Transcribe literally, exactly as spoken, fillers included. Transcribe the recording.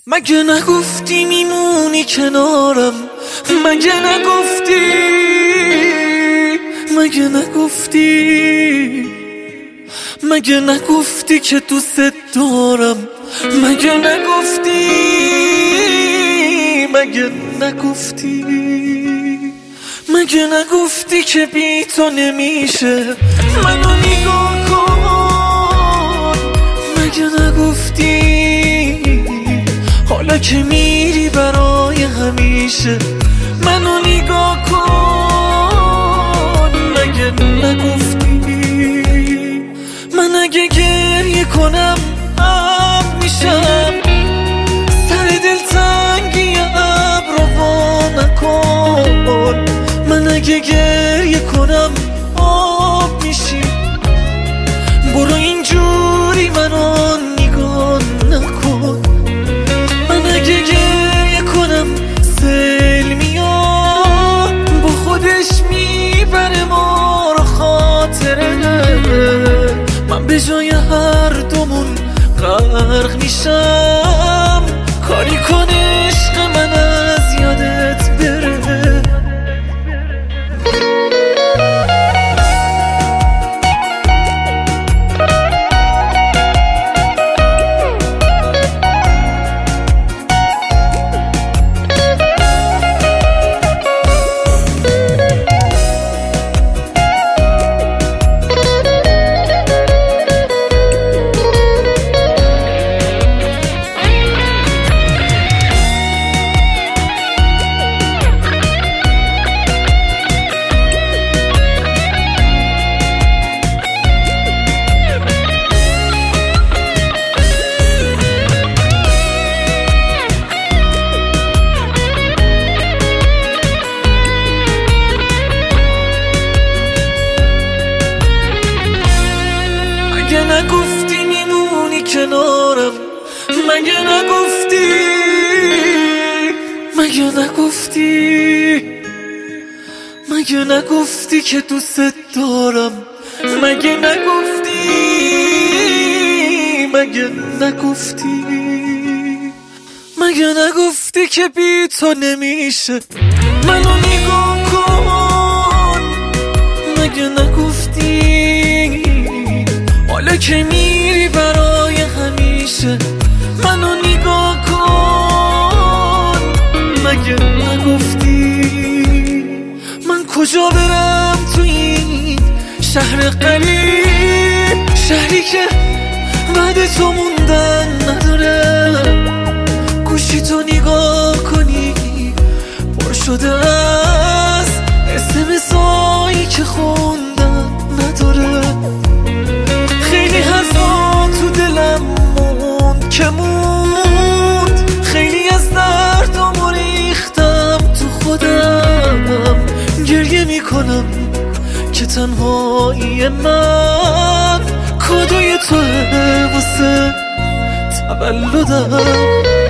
مگه نگفتی میمونی کنارم؟ مگه نگفتی؟ مگه نگفتی؟ مگه نگفتی که دوست دارم؟ مگه نگفتی؟ مگه نگفتی؟ مگه نگفتی که بی تو نمیشه؟ منو نگاه کن. مگه نگفتی حالا که میری برای همیشه؟ منو نگاه کن. مگه نگفتی من اگه گریه کنم اب میشم؟ سر دل تنگی ابر وا نکن. من اگه گریه کنم آب میشی. برو اینجوری منو نگاه نکن. من اگه گریه کنم سیل میاد با خودش میبره ما رو خاطره. من به جای هر دومون غرق میشم. کاری کن عشق من از یادت بره. مگه نگفتی میمونی کنارم؟ مگه نگفتی؟ مگه نگفتی؟ مگه نگفتی که دوست دارم؟ مگه نگفتی؟ مگه نگفتی؟ مگه نگفتی که بی تو نمیشه؟ منو نگاه کن. مگه نگفتی حالا که میری برای همیشه؟ منو نگاه کن. مگه نگفتی من کجا برم تو این شهر غریب؟ شهری که بعد تو موندن نداره. گوشی تو نگاه کنی پر شده از اسمسایی که خوندن نداره. خیلی حرفا تو دلم موند که موند. خیلی از دردم ریختم تو خودم. گریه میکنم که تنهایی من کادوی توه واسه تولدم.